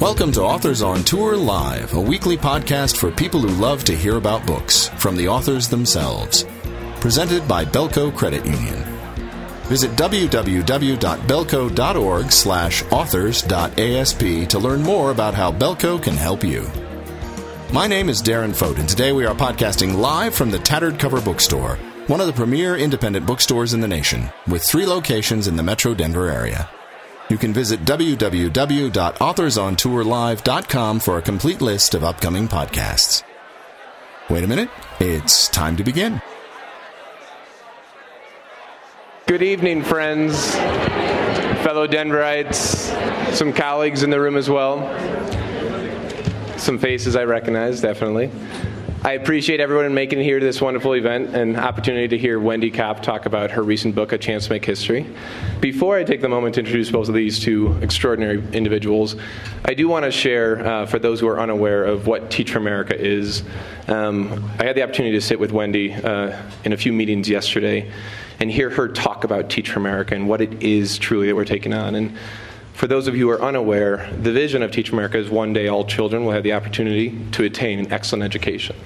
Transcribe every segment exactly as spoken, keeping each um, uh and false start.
Welcome to Authors on Tour Live, a weekly podcast for people who love to hear about books from the authors themselves. Presented by Belco Credit Union. Visit w w w dot belco dot org slash authors dot a s p to learn more about how Belco can help you. My name is Darren Fote, and today we are podcasting live from the Tattered Cover Bookstore, one of the premier independent bookstores in the nation, with three locations in the Metro Denver area. You can visit w w w dot authors on tour live dot com for a complete list of upcoming podcasts. Wait a minute, it's time to begin. Good evening, friends, fellow Denverites, some colleagues in the room as well. Some faces I recognize, definitely. I appreciate everyone making it here to this wonderful event and opportunity to hear Wendy Kopp talk about her recent book, A Chance to Make History. Before I take the moment to introduce both of these two extraordinary individuals, I do want to share, uh, for those who are unaware of what Teach for America is. Um, I had the opportunity to sit with Wendy uh, in a few meetings yesterday and hear her talk about Teach for America and what it is truly that we're taking on. And for those of you who are unaware, the vision of Teach for America is one day all children will have the opportunity to attain an excellent education.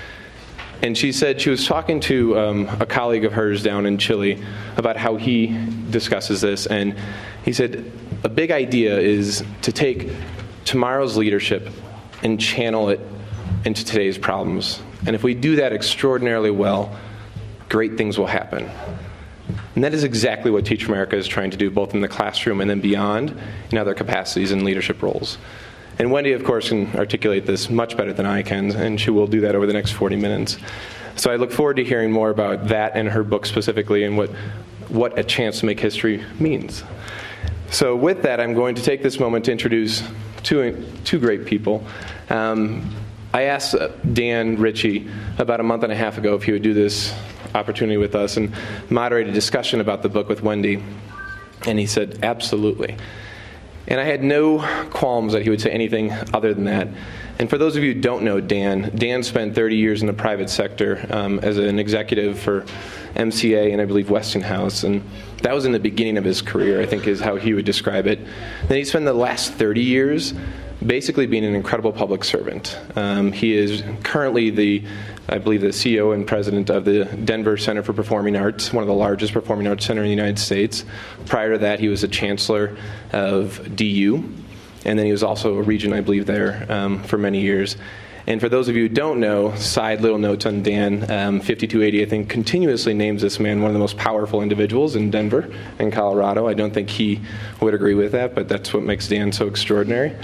And she said she was talking to um, a colleague of hers down in Chile about how he discusses this. And he said, a big idea is to take tomorrow's leadership and channel it into today's problems. And if we do that extraordinarily well, great things will happen. And that is exactly what Teach for America is trying to do, both in the classroom and then beyond in other capacities and leadership roles. And Wendy, of course, can articulate this much better than I can, and she will do that over the next forty minutes. So I look forward to hearing more about that and her book specifically and what, what A Chance to Make History means. So with that, I'm going to take this moment to introduce two, two great people. Um, I asked Dan Ritchie about a month and a half ago if he would do this opportunity with us and moderate a discussion about the book with Wendy, and he said, absolutely. And I had no qualms that he would say anything other than that. And for those of you who don't know Dan, Dan spent thirty years in the private sector um, as an executive for M C A and I believe Westinghouse, and that was in the beginning of his career, I think is how he would describe it. Then he spent the last thirty years basically being an incredible public servant. Um, he is currently the, I believe, the C E O and president of the Denver Center for Performing Arts, one of the largest performing arts centers in the United States. Prior to that, he was the chancellor of D U, and then he was also a regent, I believe, there um, for many years. And for those of you who don't know, side little notes on Dan, um, fifty-two eighty, I think, continuously names this man one of the most powerful individuals in Denver and Colorado. I don't think he would agree with that, but that's what makes Dan so extraordinary.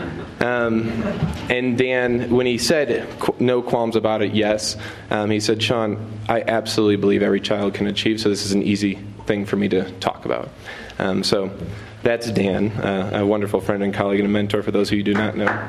Um, and Dan, when he said no qualms about it, yes, um, he said, Sean, I absolutely believe every child can achieve, so this is an easy thing for me to talk about. Um, so that's Dan, uh, a wonderful friend and colleague and a mentor for those of you who do not know.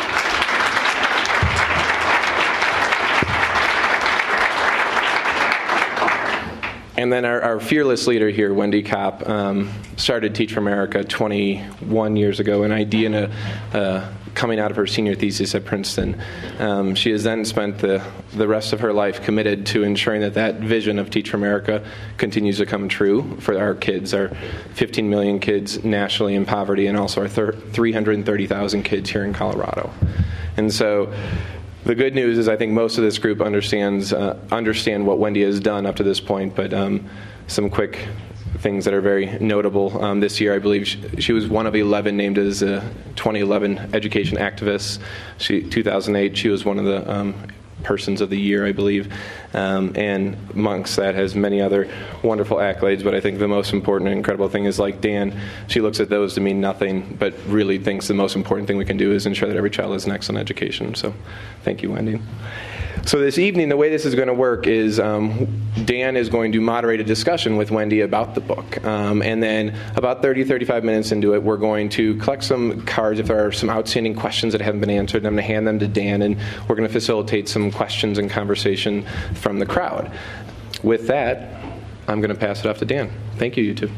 And then our, our fearless leader here, Wendy Kopp, um, started Teach for America twenty-one years ago, an idea in a, uh, coming out of her senior thesis at Princeton. Um, she has then spent the, the rest of her life committed to ensuring that that vision of Teach for America continues to come true for our kids, our fifteen million kids nationally in poverty, and also our thir- three hundred thirty thousand kids here in Colorado. And so the good news is I think most of this group understands uh, understand what Wendy has done up to this point, but um, some quick things that are very notable. Um, this year, I believe she, she was one of eleven named as a twenty eleven education activist. She, two thousand eight, she was one of the um, persons of the year, I believe. Um, and amongst that has many other wonderful accolades, but I think the most important and incredible thing is, like Dan, she looks at those to mean nothing, but really thinks the most important thing we can do is ensure that every child has an excellent education. So thank you, Wendy. So this evening, the way this is going to work is um, Dan is going to moderate a discussion with Wendy about the book. Um, and then about thirty, thirty-five minutes into it, we're going to collect some cards if there are some outstanding questions that haven't been answered. I'm going to hand them to Dan, and we're going to facilitate some questions and conversation from the crowd. With that, I'm going to pass it off to Dan. Thank you, you two.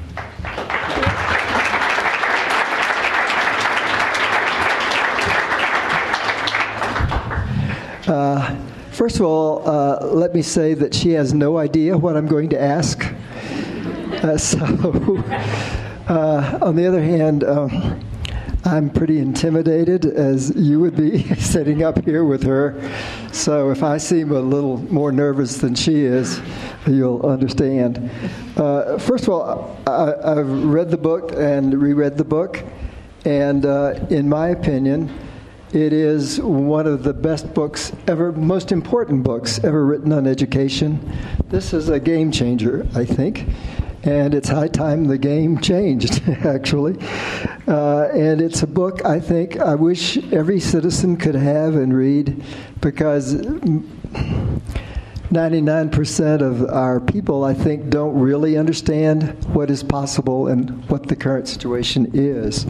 Uh, first of all, uh, let me say that she has no idea what I'm going to ask. Uh, so, uh, on the other hand, um, I'm pretty intimidated, as you would be sitting up here with her. So if I seem a little more nervous than she is, you'll understand. Uh, first of all, I, I've read the book and reread the book, and uh, in my opinion, it is one of the best books ever, most important books ever written on education. This is a game changer, I think. And it's high time the game changed, actually. Uh, and it's a book I think I wish every citizen could have and read, because ninety-nine percent of our people, I think, don't really understand what is possible and what the current situation is.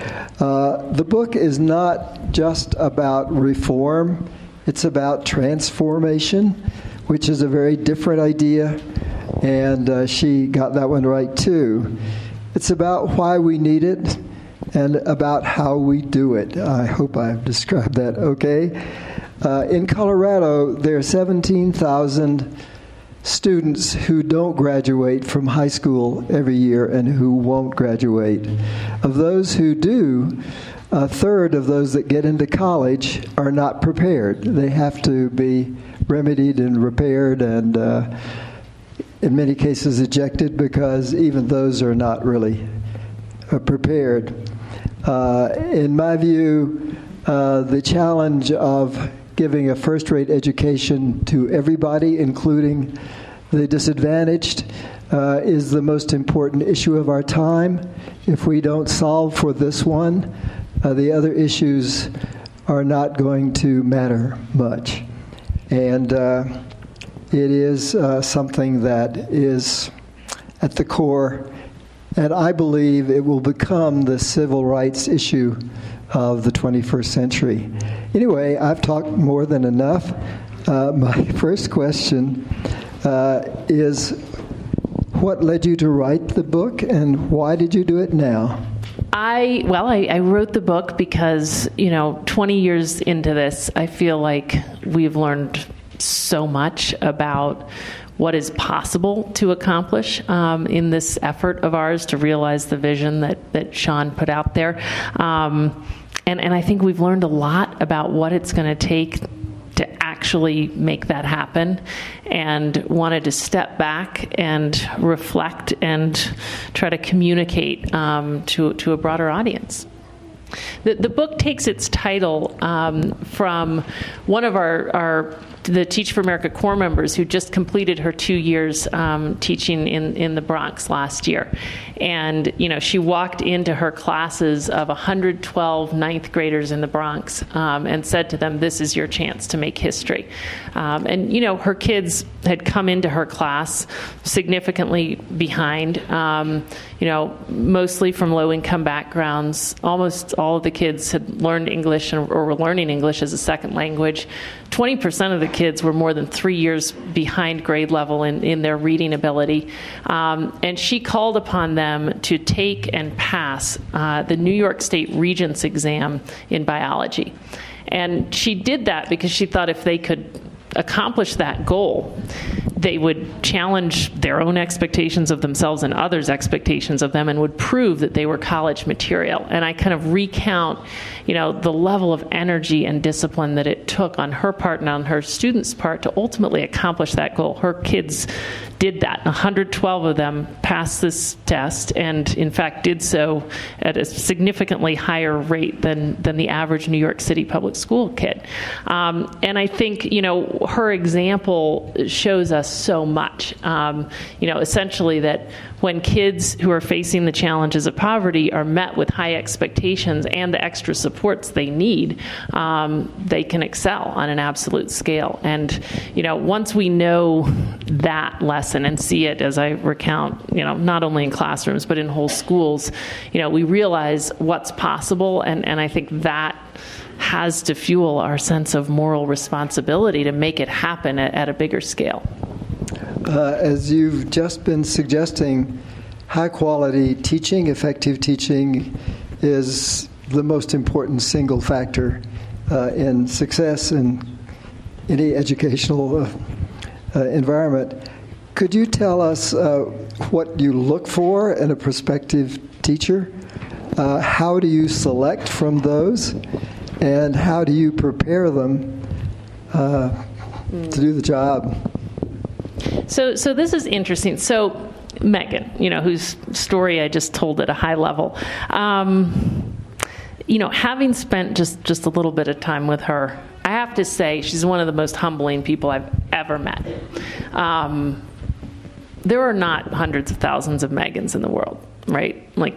Uh, the book is not just about reform. It's about transformation, which is a very different idea. And uh, she got that one right, too. It's about why we need it and about how we do it. I hope I've described that okay. Uh, in Colorado, there are seventeen thousand students who don't graduate from high school every year and who won't graduate. Of those who do, a third of those that get into college are not prepared. They have to be remedied and repaired and uh, in many cases ejected, because even those are not really uh, prepared. Uh, in my view, uh, the challenge of giving a first-rate education to everybody, including the disadvantaged, uh, is the most important issue of our time. If we don't solve for this one, uh, the other issues are not going to matter much. And uh, It is uh, something that is at the core, and I believe it will become the civil rights issue of the twenty-first century. Anyway, I've talked more than enough. Uh, my first question uh, is, what led you to write the book, and why did you do it now? I, well, I, I wrote the book because, you know, twenty years into this, I feel like we've learned so much about what is possible to accomplish um, in this effort of ours to realize the vision that, that Sean put out there. Um, and, and I think we've learned a lot about what it's going to take to actually make that happen, and wanted to step back and reflect and try to communicate um, to, to a broader audience. The, the book takes its title um, from one of our, our the Teach for America Corps members who just completed her two years um, teaching in, in the Bronx last year. And, you know, she walked into her classes of one hundred twelve ninth graders in the Bronx um, and said to them, "This is your chance to make history." Um, and, you know, her kids had come into her class significantly behind, um, you know, mostly from low-income backgrounds. Almost all of the kids had learned English or were learning English as a second language. twenty percent of the kids were more than three years behind grade level in, in their reading ability. Um, and she called upon them to take and pass uh, the New York State Regents exam in biology. And she did that because she thought if they could accomplish that goal, they would challenge their own expectations of themselves and others' expectations of them, and would prove that they were college material. And I kind of recount, you know, the level of energy and discipline that it took on her part and on her students' part to ultimately accomplish that goal. Her kids did that. one hundred twelve of them passed this test, and in fact did so at a significantly higher rate than, than the average New York City public school kid. Um, and I think, you know, her example shows us so much. Um, you know, essentially that when kids who are facing the challenges of poverty are met with high expectations and the extra supports they need, um, they can excel on an absolute scale. And, you know, once we know that lesson and see it, as I recount, you know, not only in classrooms but in whole schools, you know, we realize what's possible, and, and I think that has to fuel our sense of moral responsibility to make it happen at, at a bigger scale. Uh, as you've just been suggesting, high-quality teaching, effective teaching, is the most important single factor uh, in success in any educational uh, uh, environment. Could you tell us uh, what you look for in a prospective teacher? Uh, how do you select from those, and how do you prepare them uh, mm. to do the job? So, so this is interesting. So, Megan, you know, whose story I just told at a high level, um, you know, having spent just, just a little bit of time with her, I have to say she's one of the most humbling people I've ever met. Um, there are not hundreds of thousands of Megans in the world, right? Like,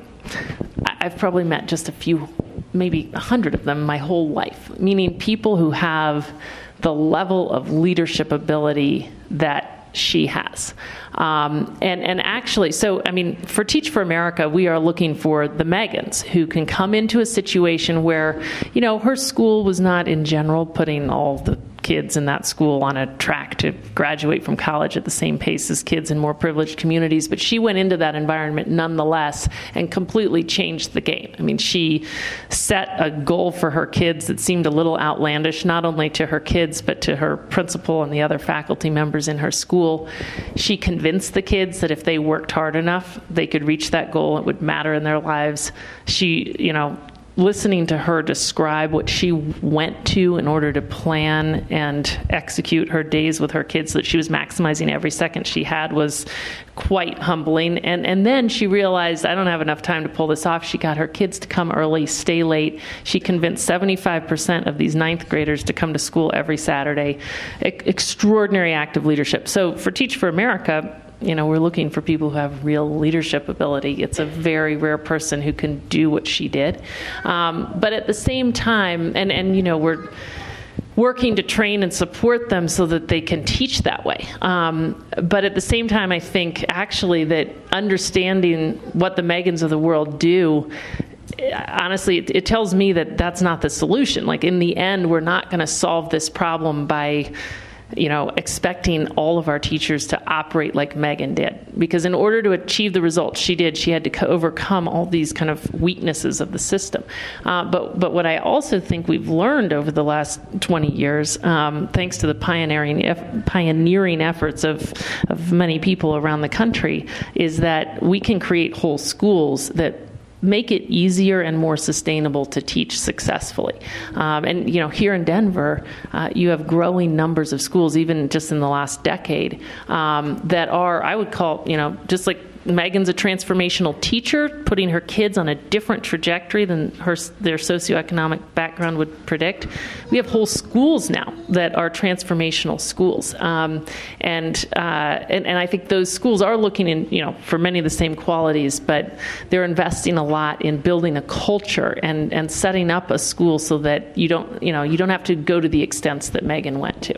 I've probably met just a few, maybe a hundred of them my whole life, meaning people who have the level of leadership ability that she has. Um, and, and actually, so, I mean, for Teach for America, we are looking for the Megans who can come into a situation where, you know, her school was not in general putting all the kids in that school on a track to graduate from college at the same pace as kids in more privileged communities, but she went into that environment nonetheless and completely changed the game. I mean, she set a goal for her kids that seemed a little outlandish, not only to her kids, but to her principal and the other faculty members in her school. She convinced the kids that if they worked hard enough, they could reach that goal. It would matter in their lives. She, you know, listening to her describe what she went to in order to plan and execute her days with her kids so that she was maximizing every second she had was quite humbling. And and then she realized, I don't have enough time to pull this off. She got her kids to come early, stay late. She convinced seventy-five percent of these ninth graders to come to school every Saturday. E- extraordinary act of leadership. So for Teach for America, you know, we're looking for people who have real leadership ability. It's a very rare person who can do what she did. Um, but at the same time, and, and, you know, we're working to train and support them so that they can teach that way. Um, but at the same time, I think actually that understanding what the Megans of the world do, honestly, it, it tells me that that's not the solution. Like, in the end, we're not going to solve this problem by, you know, expecting all of our teachers to operate like Megan did. Because in order to achieve the results she did, she had to co- overcome all these kind of weaknesses of the system. Uh, but but what I also think we've learned over the last twenty years, um, thanks to the pioneering eff- pioneering efforts of, of many people around the country, is that we can create whole schools that make it easier and more sustainable to teach successfully. Um, and, you know, here in Denver, uh, you have growing numbers of schools, even just in the last decade, um, that are, I would call, you know, just like Megan's a transformational teacher, putting her kids on a different trajectory than her their socioeconomic background would predict. We have whole schools now that are transformational schools, um, and, uh, and and I think those schools are looking in, you know, for many of the same qualities, but they're investing a lot in building a culture and and setting up a school so that you don't, you know, you don't have to go to the extents that Megan went to.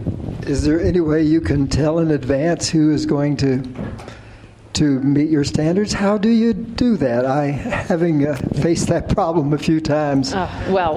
Is there any way you can tell in advance who is going to to meet your standards? How do you do that? I, having uh, faced that problem a few times. Uh, well,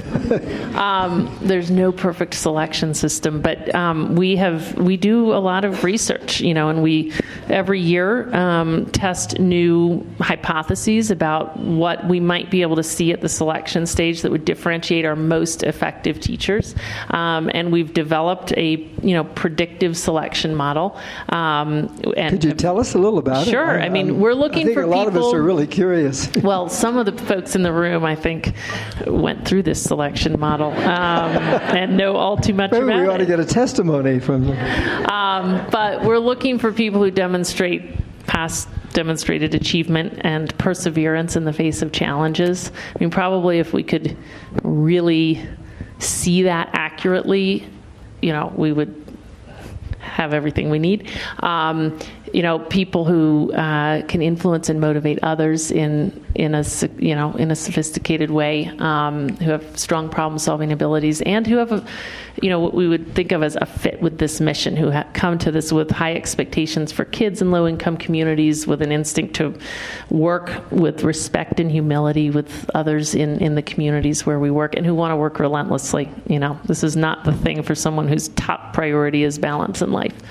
um, there's no perfect selection system, but um, we have we do a lot of research, you know, and we every year um, test new hypotheses about what we might be able to see at the selection stage that would differentiate our most effective teachers. Um, and we've developed a, you know, predictive selection model. Um, and Could you tell us a little about sure. it? I, I mean, we're looking I think for a lot people. of us are really curious. Well, some of the folks in the room, I think, went through this selection model um, and know all too much Maybe about we ought to it. get a testimony from them. Um, but we're looking for people who demonstrate past demonstrated achievement and perseverance in the face of challenges. I mean, probably if we could really see that accurately, you know, we would have everything we need. Um, you know, people who uh, can influence and motivate others in in a you know in a sophisticated way, um, who have strong problem-solving abilities, and who have a, you know, what we would think of as a fit with this mission, who ha- come to this with high expectations for kids in low-income communities, with an instinct to work with respect and humility with others in, in the communities where we work, and who want to work relentlessly. You know, this is not the thing for someone whose top priority is balance in life.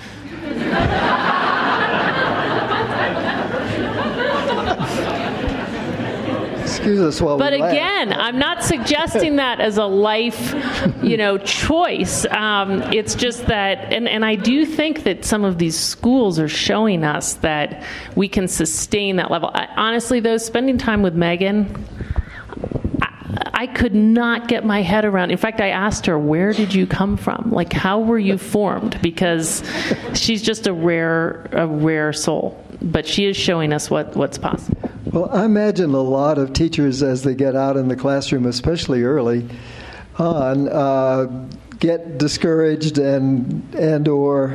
excuse us while but we laugh. again, I'm not suggesting that as a life, you know, choice. Um, it's just that, and, and I do think that some of these schools are showing us that we can sustain that level. I, honestly, though, spending time with Megan, I could not get my head around. In fact, I asked her, where did you come from? Like, how were you formed? Because she's just a rare, a rare soul. But she is showing us what, what's possible. Well, I imagine a lot of teachers, as they get out in the classroom, especially early on, uh, get discouraged and and or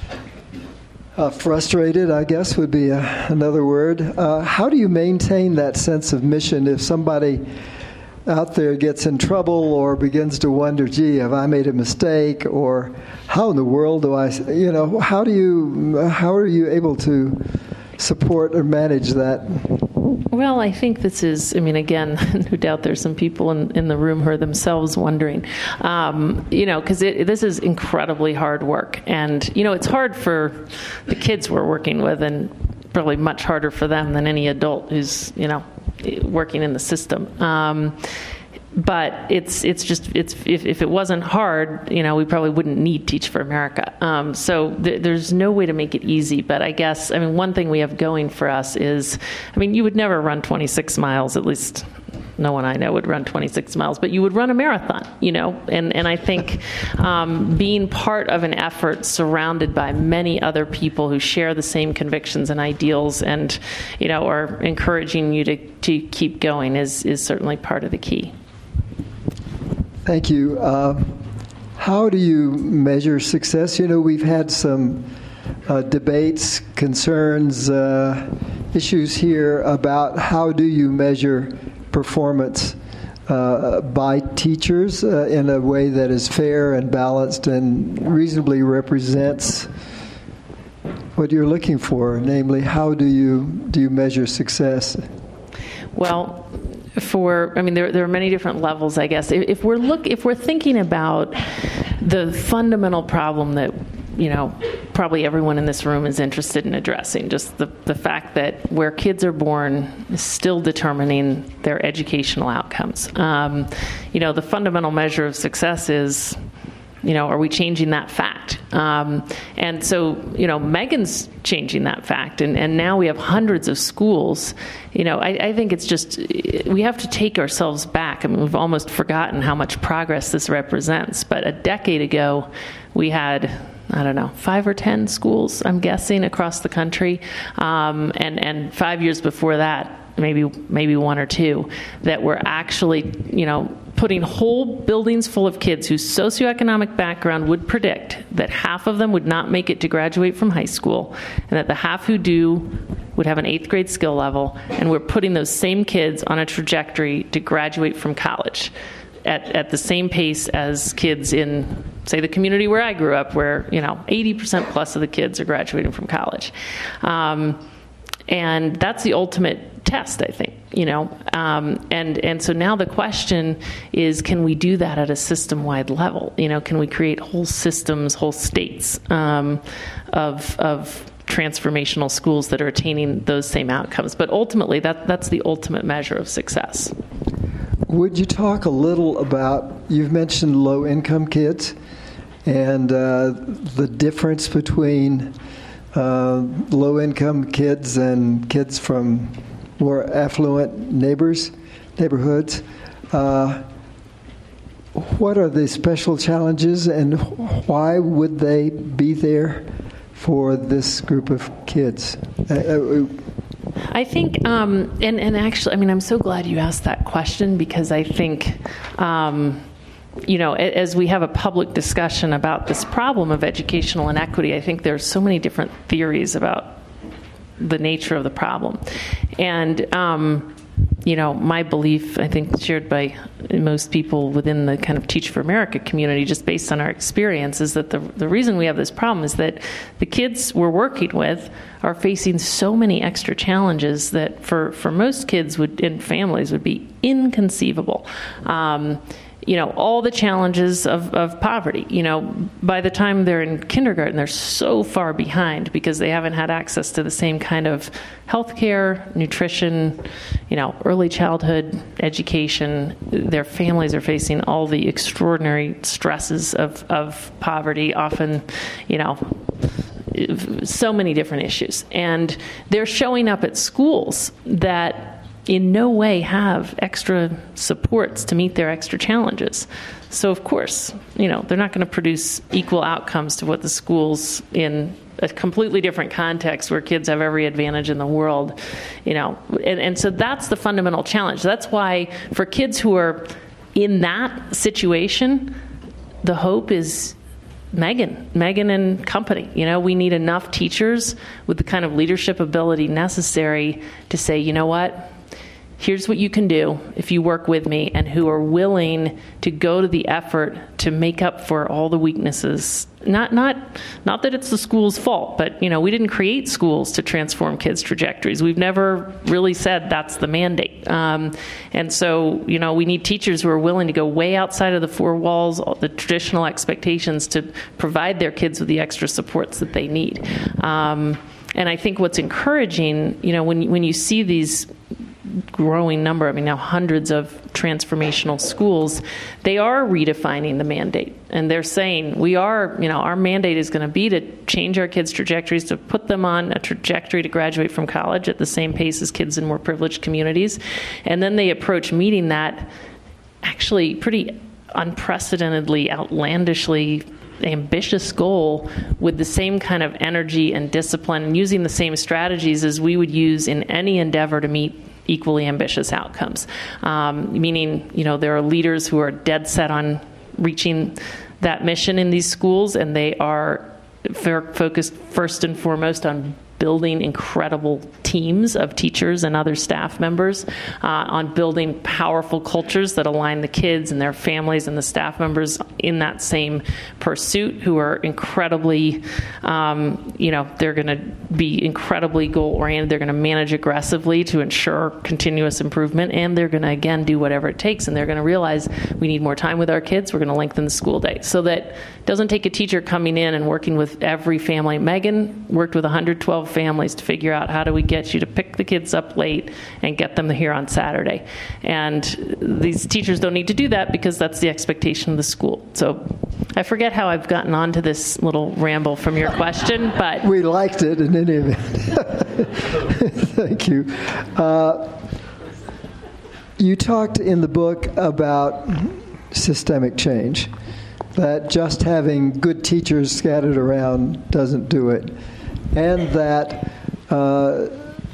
uh, frustrated, I guess would be a, another word. Uh, how do you maintain that sense of mission if somebody out there gets in trouble or begins to wonder, gee, have I made a mistake? Or how in the world do I, you know, how do you, how are you able to support or manage that? Well, I think this is, I mean, again, no doubt there's some people in, in the room who are themselves wondering, um, you know, because this is incredibly hard work. And, you know, it's hard for the kids we're working with and probably much harder for them than any adult who's, you know, working in the system. Um, but it's it's just, it's if, if it wasn't hard, you know, we probably wouldn't need Teach for America. Um, so th- there's no way to make it easy. But I guess, I mean, one thing we have going for us is, I mean, you would never run twenty-six miles, at least no one I know would run twenty-six miles, but you would run a marathon, you know, and, and I think um, being part of an effort surrounded by many other people who share the same convictions and ideals and, you know, are encouraging you to, to keep going is, is certainly part of the key. Thank you. Uh, how do you measure success? You know, we've had some uh, debates, concerns, uh, issues here about how do you measure performance uh, by teachers uh, in a way that is fair and balanced and reasonably represents what you're looking for, namely, how do you do you measure success? Well, for I mean, there there are many different levels, I guess. If, if we're look if we're thinking about the fundamental problem that, you know, probably everyone in this room is interested in addressing, just the, the fact that where kids are born is still determining their educational outcomes. Um, you know, the fundamental measure of success is, you know, are we changing that fact? Um, and so, you know, Megan's changing that fact, and, and now we have hundreds of schools. You know, I, I think it's just, we have to take ourselves back. I mean, we've almost forgotten how much progress this represents. But a decade ago, we had, I don't know, five or ten schools, I'm guessing, across the country. Um, and, and five years before that, maybe maybe one or two, that were actually, you know, putting whole buildings full of kids whose socioeconomic background would predict that half of them would not make it to graduate from high school, and that the half who do would have an eighth grade skill level, and we're putting those same kids on a trajectory to graduate from college at, at the same pace as kids in, say, the community where I grew up, where, you know, eighty percent plus of the kids are graduating from college. Um, and that's the ultimate test, I think, you know. Um, and, and so now the question is, can we do that at a system-wide level? You know, can we create whole systems, whole states um, of of transformational schools that are attaining those same outcomes? But ultimately, that that's the ultimate measure of success. Would you talk a little about, you've mentioned low-income kids and uh, the difference between uh, low-income kids and kids from more affluent neighbors, neighborhoods. Uh, what are the special challenges, and why would they be there for this group of kids? Uh, I think, um, and, and actually, I mean, I'm so glad you asked that question, because I think, um, you know, as we have a public discussion about this problem of educational inequity, I think there's so many different theories about the nature of the problem. And, um, you know, my belief, I think shared by most people within the kind of Teach for America community, just based on our experience, is that the the reason we have this problem is that the kids we're working with are facing so many extra challenges that for, for most kids would and families would be inconceivable. Um, you know, all the challenges of, of poverty. You know, by the time they're in kindergarten, they're so far behind because they haven't had access to the same kind of health care, nutrition, you know, early childhood education. Their families are facing all the extraordinary stresses of, of poverty, often, you know, so many different issues. And they're showing up at schools that in no way have extra supports to meet their extra challenges. So of course, you know, they're not going to produce equal outcomes to what the schools in a completely different context where kids have every advantage in the world, you know, and, and so that's the fundamental challenge. That's why for kids who are in that situation, the hope is Megan, Megan and company. You know, we need enough teachers with the kind of leadership ability necessary to say, you know what, here's what you can do if you work with me, and who are willing to go to the effort to make up for all the weaknesses. Not not not that it's the school's fault, but you know, we didn't create schools to transform kids' trajectories. We've never really said that's the mandate. Um, and so, you know, we need teachers who are willing to go way outside of the four walls, all the traditional expectations, to provide their kids with the extra supports that they need. Um, and I think what's encouraging, you know, when when you see these growing number, I mean now hundreds of transformational schools, they are redefining the mandate. And they're saying, we are, you know, our mandate is going to be to change our kids' trajectories, to put them on a trajectory to graduate from college at the same pace as kids in more privileged communities. And then they approach meeting that actually pretty unprecedentedly, outlandishly ambitious goal with the same kind of energy and discipline, and using the same strategies as we would use in any endeavor to meet equally ambitious outcomes. Um, meaning, you know, there are leaders who are dead set on reaching that mission in these schools, and they are focused first and foremost on building incredible teams of teachers and other staff members, uh, on building powerful cultures that align the kids and their families and the staff members in that same pursuit, who are incredibly, um, you know, they're going to be incredibly goal-oriented. They're going to manage aggressively to ensure continuous improvement, and they're going to, again, do whatever it takes. And they're going to realize we need more time with our kids. We're going to lengthen the school day. So that it doesn't take a teacher coming in and working with every family. Megan worked with one hundred twelve families to figure out, how do we get you to pick the kids up late and get them here on Saturday. And these teachers don't need to do that because that's the expectation of the school. So I forget how I've gotten onto this little ramble from your question, but we liked it in any event. Thank you. Uh, you talked in the book about systemic change, that just having good teachers scattered around doesn't do it, and that uh,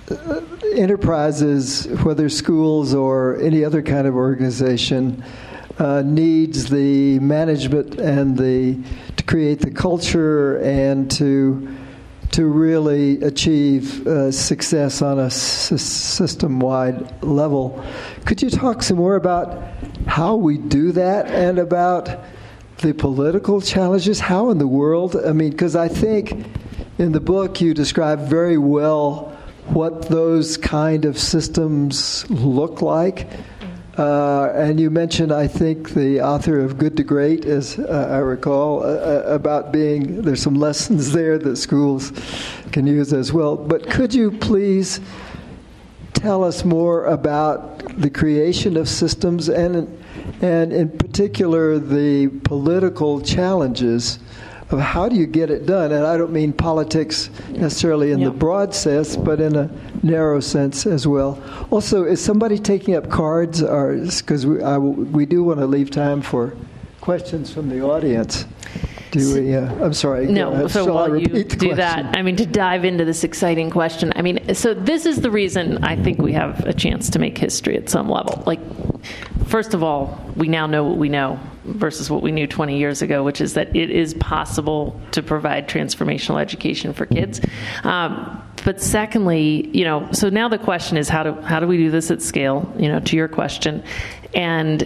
enterprises, whether schools or any other kind of organization, uh, needs the management and the to create the culture and to to really achieve uh, success on a s- system-wide level. Could you talk some more about how we do that, and about the political challenges? How in the world? I mean, because I think in the book you describe very well what those kind of systems look like. Uh, and you mentioned, I think, the author of Good to Great, as uh, I recall, uh, about being, there's some lessons there that schools can use as well. But could you please tell us more about the creation of systems, and and in particular the political challenges of how do you get it done? And I don't mean politics necessarily in yeah. the broad sense, but in a narrow sense as well. Also, is somebody taking up cards? Or because we, I, we do want to leave time for questions from the audience. Do we? Uh, I'm sorry. No. Uh, so while you do question? that, I mean, to dive into this exciting question. I mean, so this is the reason I think we have a chance to make history at some level. Like, first of all, we now know what we know versus what we knew twenty years ago, which is that it is possible to provide transformational education for kids. Um, but secondly, you know, so now the question is how do how do we do this at scale? You know, to your question, and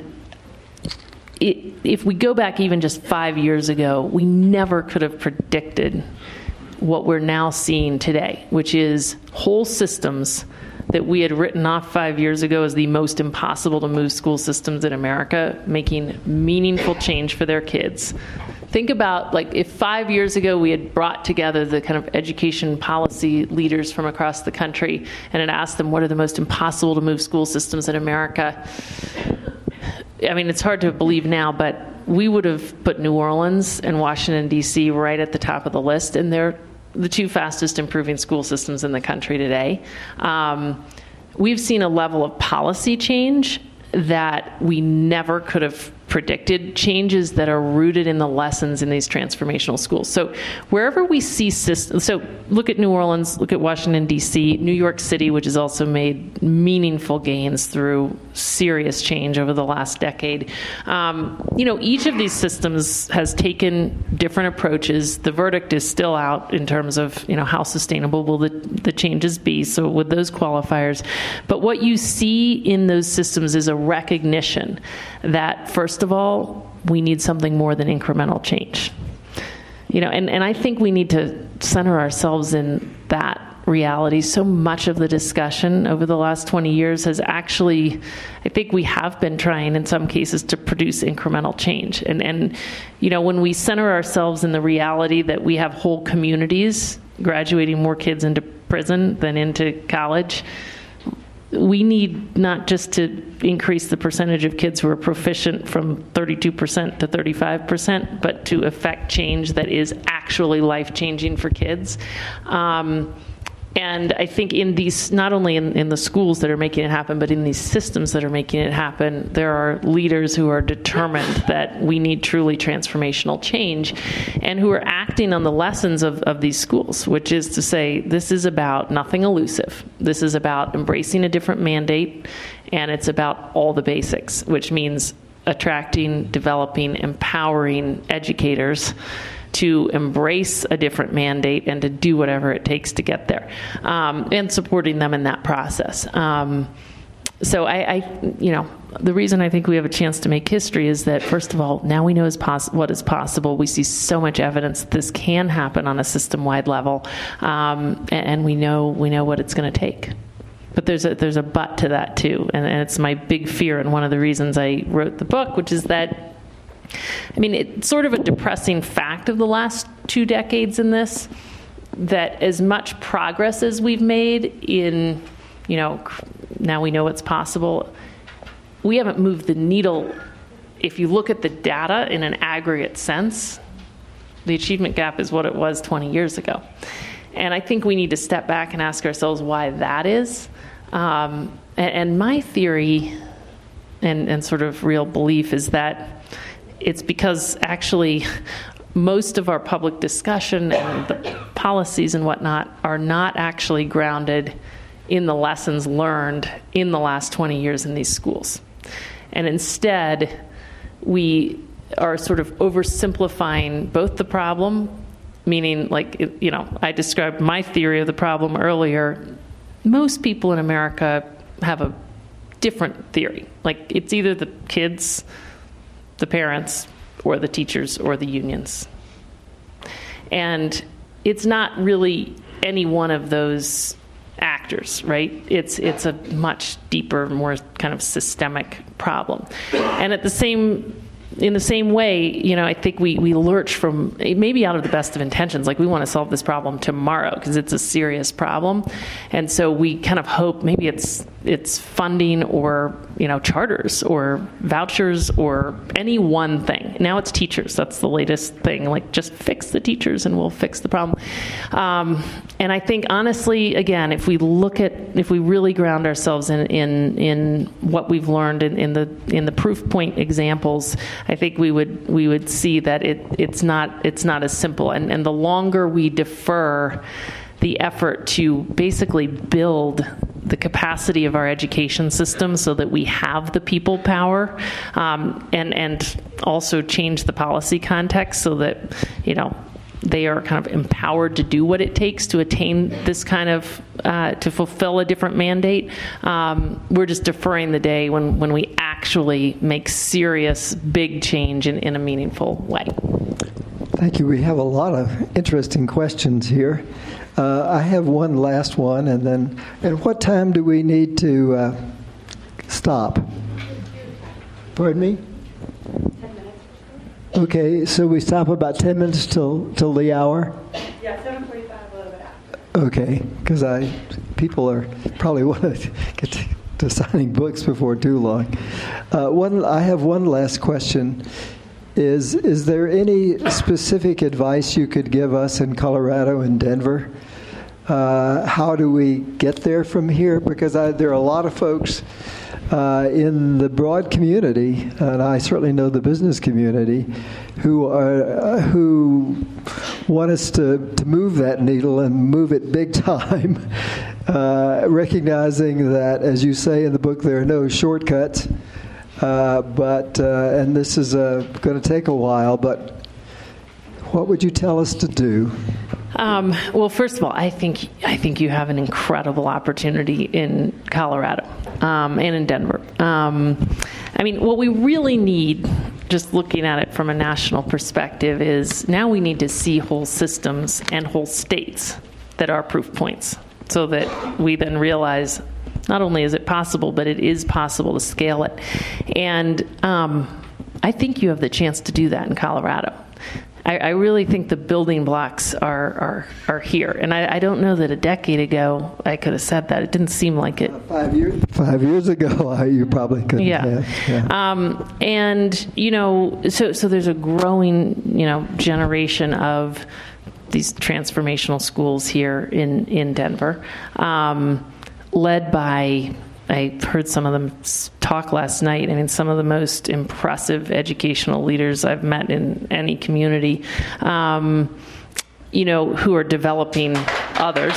it, if we go back even just five years ago, we never could have predicted what we're now seeing today, which is whole systems that we had written off five years ago as the most impossible to move school systems in America, making meaningful change for their kids. Think about, like, if five years ago we had brought together the kind of education policy leaders from across the country and had asked them what are the most impossible to move school systems in America. I mean, it's hard to believe now, but we would have put New Orleans and Washington, D C right at the top of the list, and they're the two fastest improving school systems in the country today. Um, we've seen a level of policy change that we never could have predicted, changes that are rooted in the lessons in these transformational schools. So wherever we see systems, so look at New Orleans, look at Washington, D C, New York City, which has also made meaningful gains through serious change over the last decade. Um, you know, each of these systems has taken different approaches. The verdict is still out in terms of, you know, how sustainable will the, the changes be, so with those qualifiers. But what you see in those systems is a recognition that, first of all, we need something more than incremental change. You know, and, and I think we need to center ourselves in that reality. So much of the discussion over the last twenty years has actually, I think we have been trying in some cases to produce incremental change. And, and you know, when we center ourselves in the reality that we have whole communities graduating more kids into prison than into college, we need not just to increase the percentage of kids who are proficient from thirty-two percent to thirty-five percent, but to effect change that is actually life-changing for kids. Um, and I think in these, not only in, in the schools that are making it happen, but in these systems that are making it happen, there are leaders who are determined that we need truly transformational change and who are acting on the lessons of, of these schools, which is to say, this is about nothing elusive. This is about embracing a different mandate, and it's about all the basics, which means attracting, developing, empowering educators to embrace a different mandate and to do whatever it takes to get there, um, and supporting them in that process. Um, so I, I, you know, the reason I think we have a chance to make history is that, first of all, now we know is poss- what is possible. We see so much evidence that this can happen on a system-wide level, um, and, and we know we know what it's going to take. But there's a there's a but to that too, and, and it's my big fear, and one of the reasons I wrote the book, which is that, I mean, it's sort of a depressing fact of the last two decades in this, that as much progress as we've made in, you know, now we know what's possible, we haven't moved the needle. If you look at the data in an aggregate sense, the achievement gap is what it was twenty years ago. And I think we need to step back and ask ourselves why that is. Um, and, and my theory and, and sort of real belief is that it's because actually most of our public discussion and the policies and whatnot are not actually grounded in the lessons learned in the last twenty years in these schools. And instead, we are sort of oversimplifying both the problem, meaning, like, you know, I described my theory of the problem earlier. Most people in America have a different theory. Like, it's either the kids, the parents, or the teachers, or the unions. And it's not really any one of those actors, right? It's it's a much deeper, more kind of systemic problem. And at the same in the same way, you know, I think we, we lurch from, maybe out of the best of intentions, like we want to solve this problem tomorrow because it's a serious problem. And so we kind of hope maybe it's it's funding or, you know, charters or vouchers or any one thing. Now it's teachers. That's the latest thing. Like, just fix the teachers and we'll fix the problem. Um, and I think, honestly, again, if we look at, if we really ground ourselves in in, in what we've learned in, in the in the proof point examples, I think we would we would see that it it's not it's not as simple. And and the longer we defer the effort to basically build the capacity of our education system so that we have the people power, um, and and also change the policy context so that, you know, they are kind of empowered to do what it takes to attain this kind of, uh, to fulfill a different mandate. Um, we're just deferring the day when, when we actually make serious, big change in, in a meaningful way. Thank you. We have a lot of interesting questions here. Uh, I have one last one, and then, and what time do we need to uh, stop? Pardon me? Ten minutes. Okay, so we stop about ten minutes till till the hour? Yeah, seven forty-five, a little bit after. Okay, because I people are probably want to get to, to signing books before too long. Uh, one, I have one last question. Is is there any specific advice you could give us in Colorado and Denver? Uh, how do we get there from here? Because I, there are a lot of folks uh, in the broad community, and I certainly know the business community, who are uh, who want us to, to move that needle and move it big time, uh, recognizing that, as you say in the book, there are no shortcuts. Uh, but uh, and this is uh, going to take a while. But what would you tell us to do? Um, well, first of all, I think I think you have an incredible opportunity in Colorado um, and in Denver. Um, I mean, what we really need, just looking at it from a national perspective, is now we need to see whole systems and whole states that are proof points, so that we then realize not only is it possible, but it is possible to scale it. And um, I think you have the chance to do that in Colorado. I, I really think the building blocks are are, are here. And I, I don't know that a decade ago I could have said that. It didn't seem like it. Uh, five years Five years ago, you probably couldn't yeah. have. Yeah. Um, and, you know, so so there's a growing, you know, generation of these transformational schools here in, in Denver, um, led by, I heard some of them talk last night. I mean, some of the most impressive educational leaders I've met in any community, um, you know, who are developing others.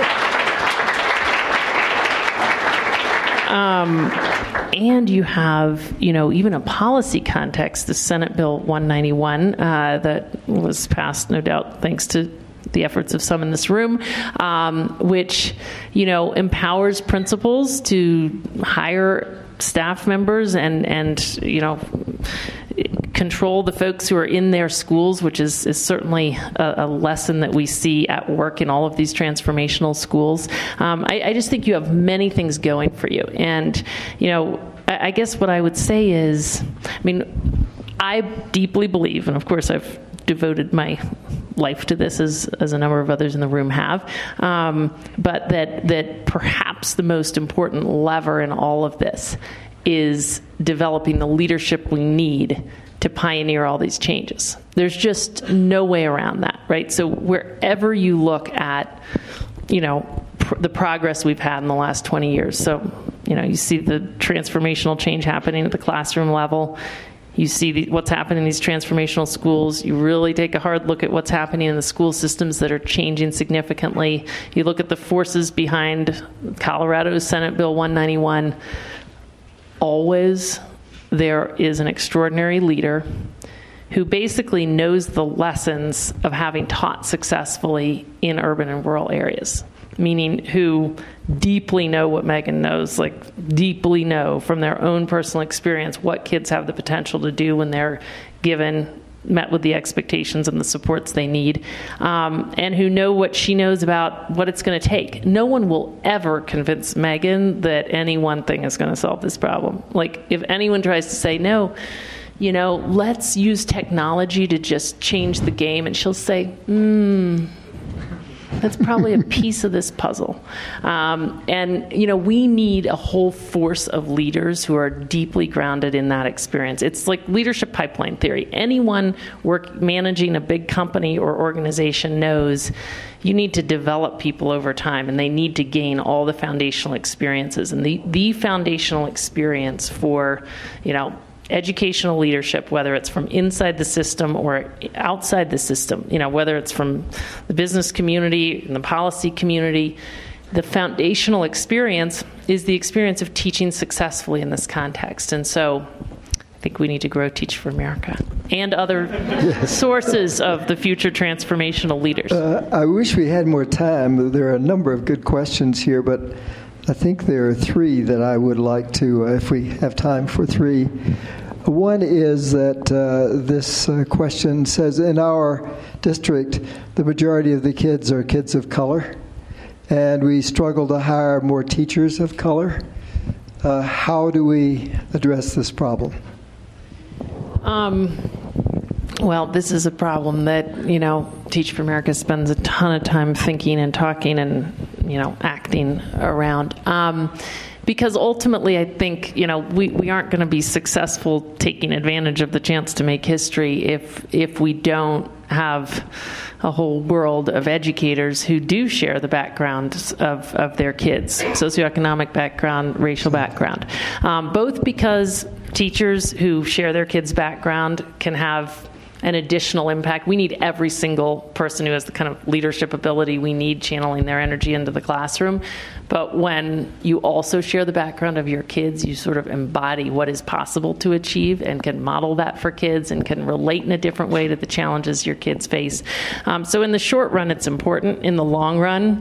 Um, and you have, you know, even a policy context, the Senate Bill one ninety-one uh, that was passed, no doubt, thanks to the efforts of some in this room, um, which, you know, empowers principals to hire staff members and, and you know, control the folks who are in their schools, which is, is certainly a, a lesson that we see at work in all of these transformational schools. Um, I, I just think you have many things going for you. And, you know, I, I guess what I would say is, I mean, I deeply believe, and of course I've devoted my life to this, as, as a number of others in the room have, um, but that that perhaps the most important lever in all of this is developing the leadership we need to pioneer all these changes. There's just no way around that, right? So wherever you look at, you know, pr- the progress we've had in the last twenty years, so, you know, you see the transformational change happening at the classroom level. You see the, what's happening in these transformational schools. You really take a hard look at what's happening in the school systems that are changing significantly. You look at the forces behind Colorado's Senate Bill one ninety-one. Always there is an extraordinary leader who basically knows the lessons of having taught successfully in urban and rural areas, meaning who deeply know what Megan knows, like deeply know from their own personal experience what kids have the potential to do when they're given, met with the expectations and the supports they need, um, and who know what she knows about what it's going to take. No one will ever convince Megan that any one thing is going to solve this problem. Like, if anyone tries to say, no, you know, let's use technology to just change the game, and she'll say, hmm, that's probably a piece of this puzzle. Um, and, you know, we need a whole force of leaders who are deeply grounded in that experience. It's like leadership pipeline theory. Anyone work managing a big company or organization knows you need to develop people over time, and they need to gain all the foundational experiences. And the, the foundational experience for, you know, educational leadership, whether it's from inside the system or outside the system, you know, whether it's from the business community and the policy community, the foundational experience is the experience of teaching successfully in this context. And so I think we need to grow Teach for America and other yes. sources of the future transformational leaders. Uh, I wish we had more time. There are a number of good questions here, but I think there are three that I would like to, uh, if we have time for three. One is that uh, this uh, question says, in our district, the majority of the kids are kids of color, and we struggle to hire more teachers of color. Uh, how do we address this problem? Um, well, this is a problem that, you know, Teach for America spends a ton of time thinking and talking and, you know, acting around. Um, because ultimately, I think, you know, we, we aren't going to be successful taking advantage of the chance to make history if if we don't have a whole world of educators who do share the backgrounds of, of their kids, socioeconomic background, racial background, um, both because teachers who share their kids' background can have an additional impact. We need every single person who has the kind of leadership ability we need channeling their energy into the classroom. But when you also share the background of your kids, you sort of embody what is possible to achieve and can model that for kids and can relate in a different way to the challenges your kids face. Um, so in the short run, it's important. In the long run,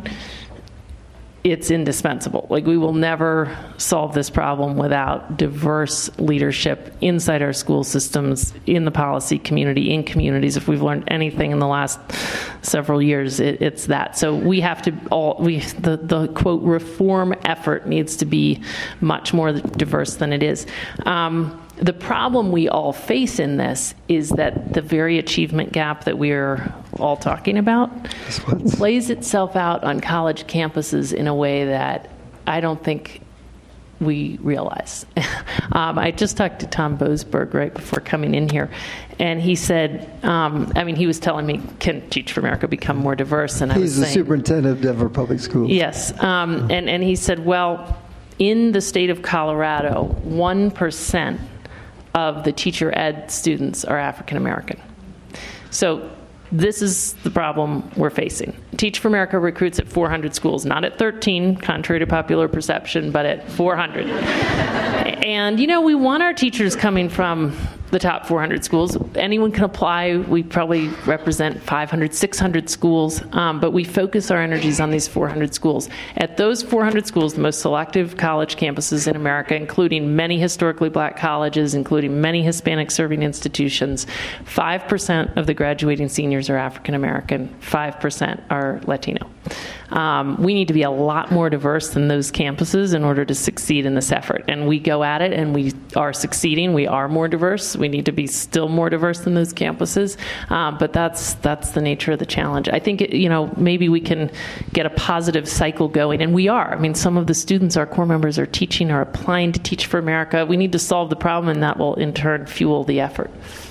it's indispensable. Like, we will never solve this problem without diverse leadership inside our school systems, in the policy community, in communities. If we've learned anything in the last several years, it, it's that. So we have to all, we the, the, quote, reform effort needs to be much more diverse than it is. Um, The problem we all face in this is that the very achievement gap that we're all talking about plays itself out on college campuses in a way that I don't think we realize. um, I just talked to Tom Boasberg right before coming in here, and he said, um, I mean, he was telling me, can Teach for America become more diverse? And I He's was the saying, superintendent of Denver Public Schools. Yes, um, and, and he said, well, in the state of Colorado, one percent of the teacher ed students are African American. So this is the problem we're facing. Teach for America recruits at four hundred schools, not at thirteen, contrary to popular perception, but at four hundred. And, you know, we want our teachers coming from the top four hundred schools. Anyone can apply. We probably represent five hundred, six hundred schools, um, but we focus our energies on these four hundred schools. At those four hundred schools, the most selective college campuses in America, including many historically black colleges, including many Hispanic-serving institutions, five percent of the graduating seniors are African American, five percent are Latino. Um, we need to be a lot more diverse than those campuses in order to succeed in this effort. And we go at it, and we are succeeding. We are more diverse. We need to be still more diverse than those campuses. Um, but that's that's the nature of the challenge. I think, it, you know, maybe we can get a positive cycle going. And we are. I mean, some of the students, our core members, are teaching, are applying to Teach for America. We need to solve the problem, and that will, in turn, fuel the effort.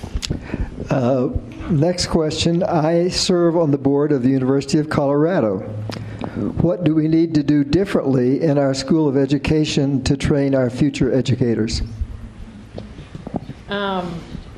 Uh, next question. I serve on the board of the University of Colorado. What do we need to do differently in our School of Education to train our future educators? Um,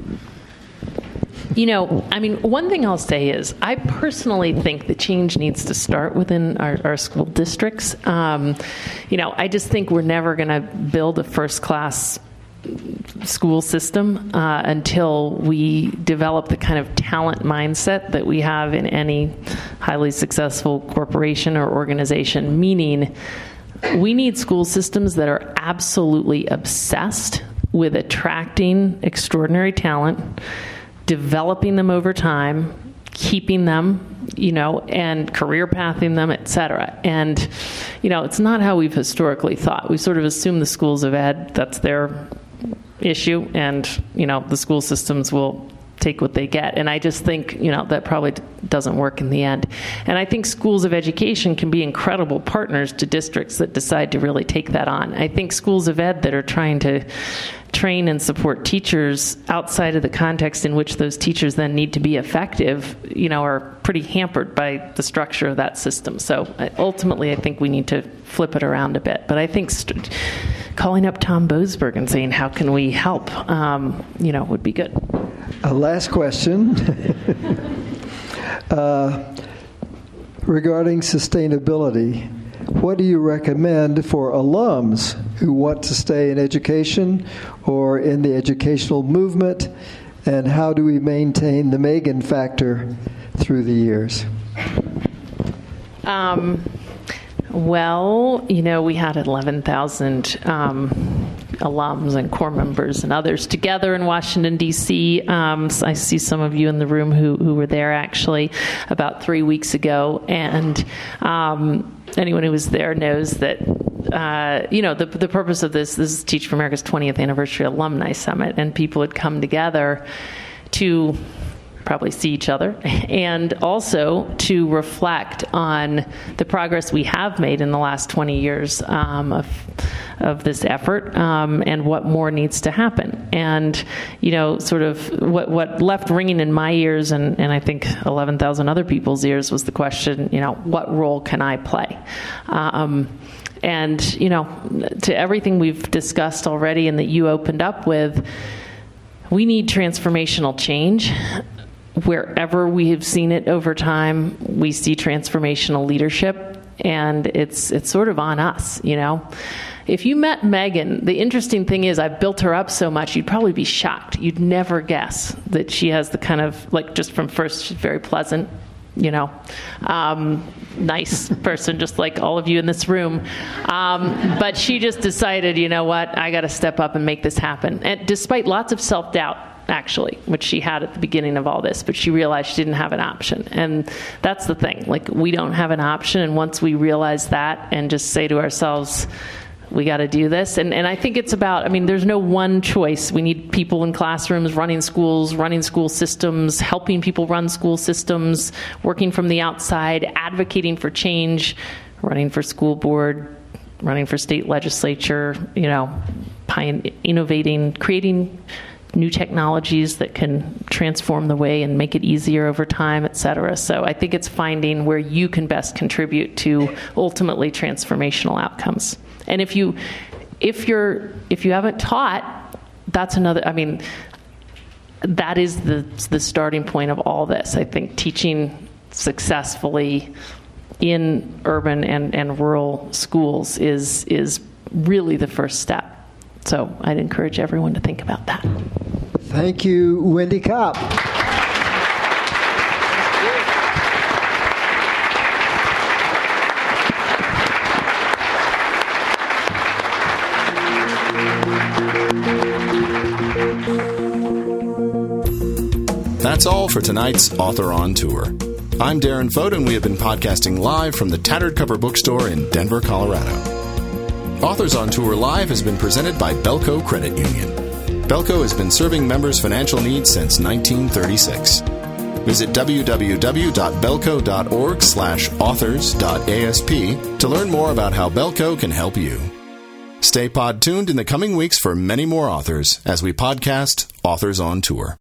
you know, I mean, one thing I'll say is I personally think the change needs to start within our, our school districts. Um, you know, I just think we're never going to build a first-class school system uh, until we develop the kind of talent mindset that we have in any highly successful corporation or organization, meaning we need school systems that are absolutely obsessed with attracting extraordinary talent, developing them over time, keeping them, you know, and career pathing them, et cetera. And, you know, it's not how we've historically thought. We sort of assume the schools of ed, that's their issue, and, you know, the school systems will take what they get. And I just think, you know, that probably doesn't work in the end. And I think schools of education can be incredible partners to districts that decide to really take that on. I think schools of ed that are trying to train and support teachers outside of the context in which those teachers then need to be effective, you know, are pretty hampered by the structure of that system. So ultimately, I think we need to flip it around a bit. But I think st- calling up Tom Boasberg and saying, how can we help, um, you know, would be good. Uh, last question. uh, regarding sustainability, what do you recommend for alums who want to stay in education or in the educational movement, and how do we maintain the Megan factor through the years? Um, Well, you know, we had eleven thousand um, alums and core members and others together in Washington, D C Um, so I see some of you in the room who, who were there actually about three weeks ago. And um, anyone who was there knows that, uh, you know, the, the purpose of this, this is Teach for America's twentieth Anniversary Alumni Summit, and people had come together to probably see each other, and also to reflect on the progress we have made in the last twenty years um, of of this effort, um, and what more needs to happen. And, you know, sort of what what left ringing in my ears, and, and I think eleven thousand other people's ears, was the question, you know, what role can I play? Um, and, you know, to everything we've discussed already and that you opened up with, we need transformational change. Wherever we have seen it over time, we see transformational leadership, and it's it's sort of on us, you know. If you met Megan, the interesting thing is I've built her up so much, you'd probably be shocked. You'd never guess that she has the kind of, like, just from first, she's very pleasant, you know, um, nice person, just like all of you in this room. Um, but she just decided, you know what, I got to step up and make this happen. And despite lots of self-doubt, actually, which she had at the beginning of all this, but she realized she didn't have an option. And that's the thing. Like, we don't have an option. And once we realize that and just say to ourselves, we got to do this. And, and I think it's about, I mean, there's no one choice. We need people in classrooms, running schools, running school systems, helping people run school systems, working from the outside, advocating for change, running for school board, running for state legislature, you know, pioneer, innovating, creating new technologies that can transform the way and make it easier over time, et cetera. So I think it's finding where you can best contribute to ultimately transformational outcomes. And if you, if you're, if you haven't taught, that's another. I mean, that is the the starting point of all this. I think teaching successfully in urban and, and rural schools is is really the first step. So I'd encourage everyone to think about that. Thank you, Wendy Kopp. That's all for tonight's Author on Tour. I'm Darren Fote, and we have been podcasting live from the Tattered Cover Bookstore in Denver, Colorado. Authors on Tour Live has been presented by Belco Credit Union. Belco has been serving members' financial needs since nineteen thirty-six. Visit www.belco.org slash authors.asp to learn more about how Belco can help you. Stay pod tuned in the coming weeks for many more authors as we podcast Authors on Tour.